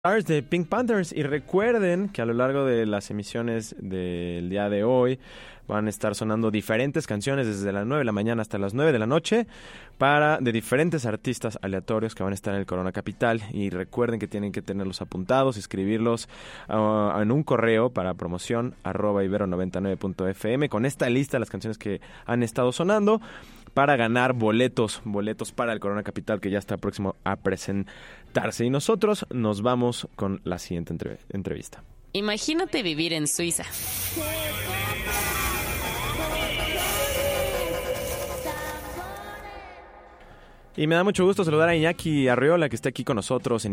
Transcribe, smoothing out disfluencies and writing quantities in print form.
Stars de Pink Panthers. Y recuerden que a lo largo de las emisiones del día de hoy van a estar sonando diferentes canciones desde las 9 de la mañana hasta las 9 de la noche de diferentes artistas aleatorios que van a estar en el Corona Capital. Y recuerden que tienen que tenerlos apuntados, escribirlos en un correo para promoción @ibero99.fm con esta lista de las canciones que han estado sonando para ganar boletos para el Corona Capital, que ya está próximo a presentarse. Y nosotros nos vamos con la siguiente entrevista. Imagínate vivir en Suiza. Y me da mucho gusto saludar a Iñaki Arriola, que está aquí con nosotros.